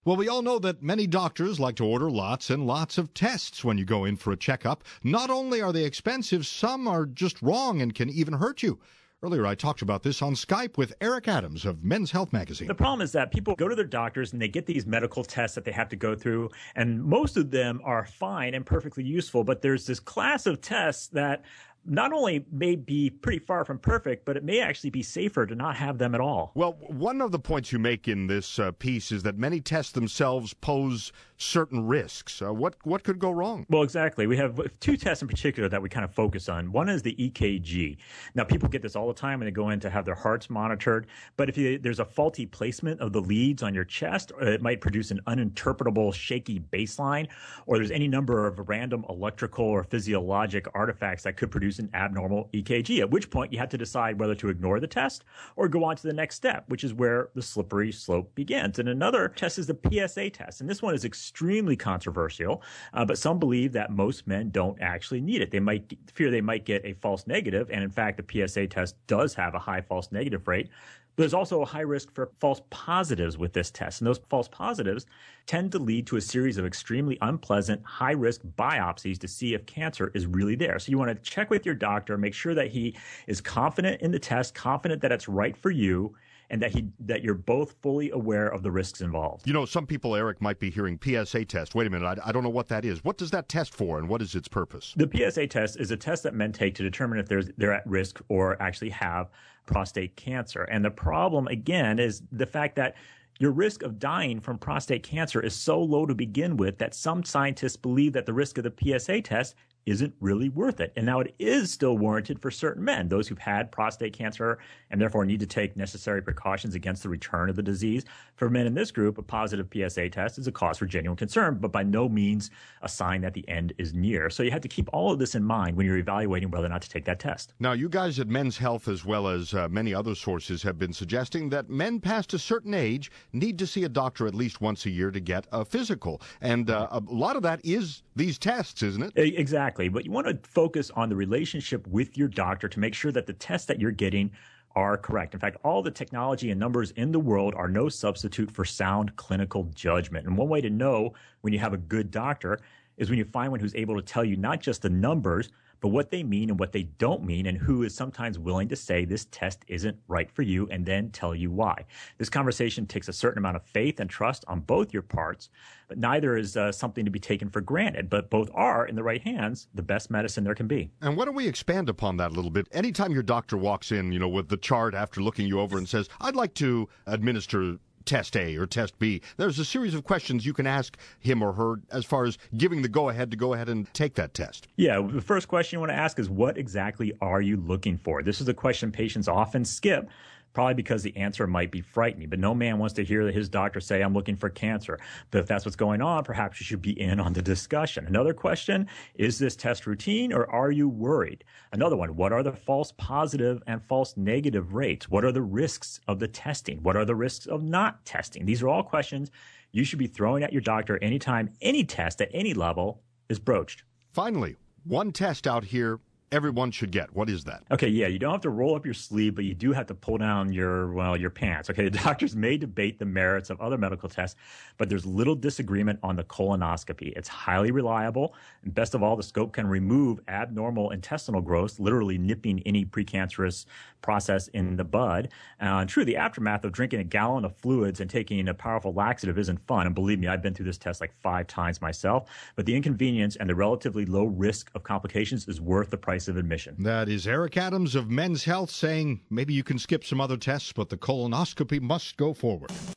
Well, we all know that many doctors like to order lots and lots of tests when you go in for a checkup. Not only are they expensive, some are just wrong and can even hurt you. Earlier, I talked about this on Skype with Eric Adams of Men's Health Magazine. The problem is that people go to their doctors and they get these medical tests that they have to go through, and most of them are fine and perfectly useful, but there's this class of tests that not only may be pretty far from perfect, but it may actually be safer to not have them at all. Well, one of the points you make in this piece is that many tests themselves pose certain risks. What could go wrong? Well, exactly. We have two tests in particular that we kind of focus on. One is the EKG. Now, people get this all the time when they go in to have their hearts monitored. But if there's a faulty placement of the leads on your chest, it might produce an uninterpretable shaky baseline, or there's any number of random electrical or physiologic artifacts that could produce an abnormal EKG, at which point you have to decide whether to ignore the test or go on to the next step, which is where the slippery slope begins. And another test is the PSA test. And this one is extremely controversial, but some believe that most men don't actually need it. They might fear they might get a false negative. And in fact, the PSA test does have a high false negative rate. There's also a high risk for false positives with this test. And those false positives tend to lead to a series of extremely unpleasant, high-risk biopsies to see if cancer is really there. So you want to check with your doctor, make sure that he is confident in the test, confident that it's right for you, and that you're both fully aware of the risks involved. You know, some people, Eric, might be hearing PSA test. Wait a minute, I don't know what that is. What does that test for, and what is its purpose? The PSA test is a test that men take to determine if they're at risk or actually have prostate cancer. And the problem, again, is the fact that your risk of dying from prostate cancer is so low to begin with that some scientists believe that the risk of the PSA test isn't really worth it. And now it is still warranted for certain men, those who've had prostate cancer and therefore need to take necessary precautions against the return of the disease. For men in this group, a positive PSA test is a cause for genuine concern, but by no means a sign that the end is near. So you have to keep all of this in mind when you're evaluating whether or not to take that test. Now, you guys at Men's Health, as well as many other sources, have been suggesting that men past a certain age need to see a doctor at least once a year to get a physical. And a lot of that is these tests, isn't it? Exactly. But you want to focus on the relationship with your doctor to make sure that the tests that you're getting are correct. In fact, all the technology and numbers in the world are no substitute for sound clinical judgment. And one way to know when you have a good doctor is when you find one who's able to tell you not just the numbers, but what they mean and what they don't mean, and who is sometimes willing to say this test isn't right for you and then tell you why. This conversation takes a certain amount of faith and trust on both your parts, but neither is something to be taken for granted. But both are, in the right hands, the best medicine there can be. And why don't we expand upon that a little bit? Anytime your doctor walks in, you know, with the chart after looking you over and says, I'd like to administer test A or test B, there's a series of questions you can ask him or her as far as giving the go-ahead to go ahead and take that test. Yeah, the first question you want to ask is, what exactly are you looking for? This is a question patients often skip, probably because the answer might be frightening. But no man wants to hear his doctor say, I'm looking for cancer. But if that's what's going on, perhaps you should be in on the discussion. Another question, is this test routine or are you worried? Another one, what are the false positive and false negative rates? What are the risks of the testing? What are the risks of not testing? These are all questions you should be throwing at your doctor anytime any test at any level is broached. Finally, one test out here everyone should get. What is that? Okay, yeah, you don't have to roll up your sleeve, but you do have to pull down your pants. Okay, the doctors may debate the merits of other medical tests, but there's little disagreement on the colonoscopy. It's highly reliable, and best of all, the scope can remove abnormal intestinal growth, literally nipping any precancerous process in the bud. And true, the aftermath of drinking a gallon of fluids and taking a powerful laxative isn't fun, and believe me, I've been through this test like 5 times myself, but the inconvenience and the relatively low risk of complications is worth the price of admission. That is Eric Adams of Men's Health saying maybe you can skip some other tests, but the colonoscopy must go forward.